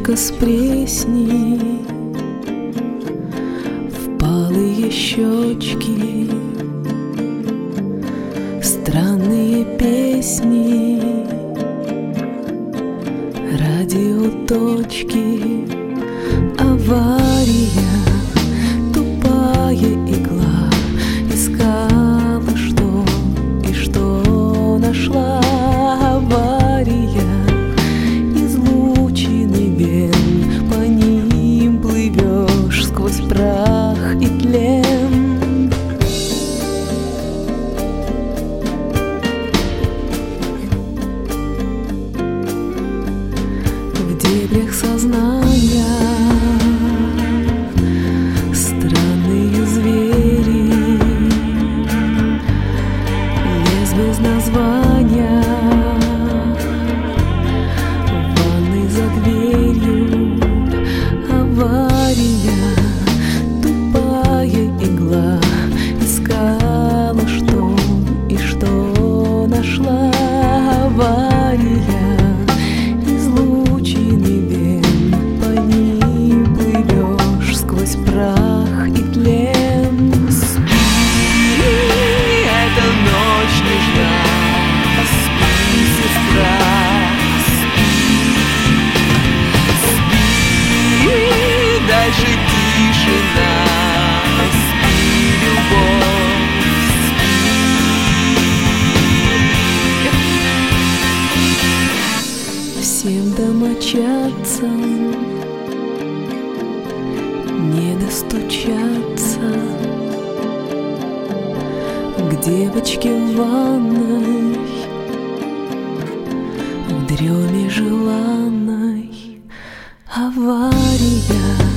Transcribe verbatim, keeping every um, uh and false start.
бочка с пресней, впалые щечки, странные песни, радиоточки, авария, тупая игла, искала что и что нашла. Авария, излучины вен, по ним плывешь сквозь прах и тлен. В дебрях сознания странные звери, лес без названия, ванны за дверью. Авария, тупая игла, искала что и что нашла. Авария, излучины вен, по ним плывешь сквозь прах и тлен. Спи, эта ночь нежна, спи, сестра, спи, спи, даже тишина, спи, любовь, спи. Всем домочадцам не достучаться к девочке в ванной, в дреме желанной. Авария,